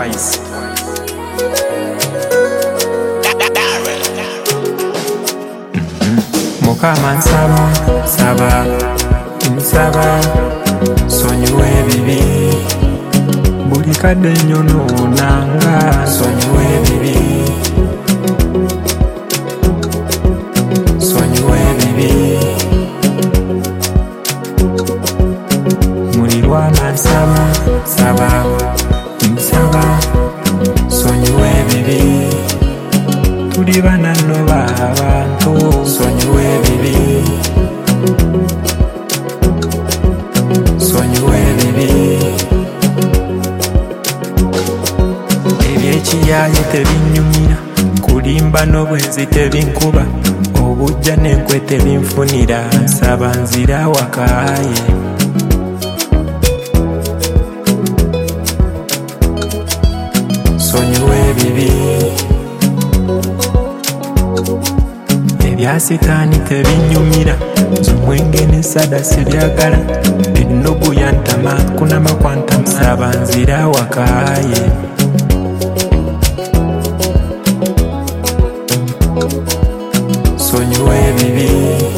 twice. Mukama nsaba, nsaba, nsaba, nsonyiwa ebibi. Buli kadde nyonoonanga, nsonyiwa ebibi. Nsonyiwa ebibi. Mulirwana nsaba, nsaba, nsaba, nsonyiwa ebibi. Tuli bananno b'abantu, nsonyiwa ebibi. Nsonyiwa ebibi. Eby'ekiyaaye tebinyumira, kulimba n'obwenzi tebinkuba, obujja n'enkwe tebinfunira, nsaba nzira wakaaye. Nsonyiwa ebibi. Ebya sitaani tebinyumira, nze omwenge n'essada sibyagala, ennugu yantama kunama kwantama, nsaba nzira wakaaye. Nsonyiwa ebibi.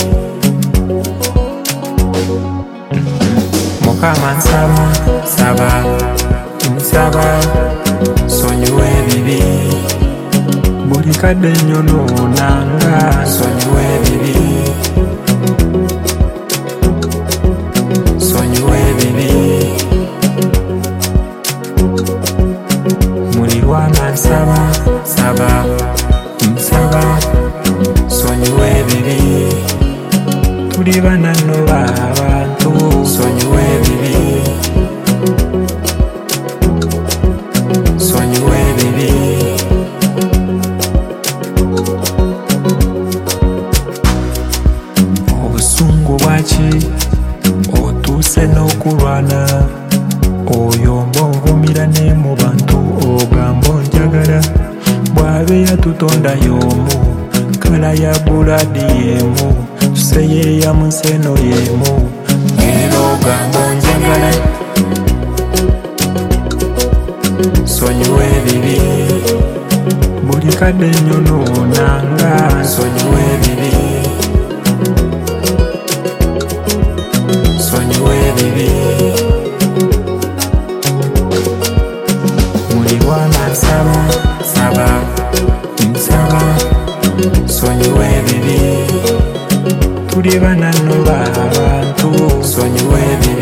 Mukama nsaba, nsaba, nsaba, nsonyiwa ebibi. Buli kadde nyonoonanga, nsonyiwa ebibi. Nsonyiwa ebibi. Mulirwana nsaba, nsaba, nsaba, nsonyiwa ebibi. Tuli bananno b'abantu, nsonyiwa ebibi. Nsonyiwa ebibi. Obusungu bwaki otuuse n'okulwana, oyomba onvumira ne mu bantu ogamba onjagala, bw'abe yatutonda y'omu, kala ya buladi y'emu, tuseyeeya mu nseno y'emu, era ogamba onjagala. Nsonyiwa ebibi. Buli kadde nyonoonanga, nsonyiwa ebibi. Nsonyiwa ebibi. Mulirwana nsaba, nsaba, nsaba, nsonyiwa ebibi. Tuli bananno b'abantu, nsonyiwa ebibi.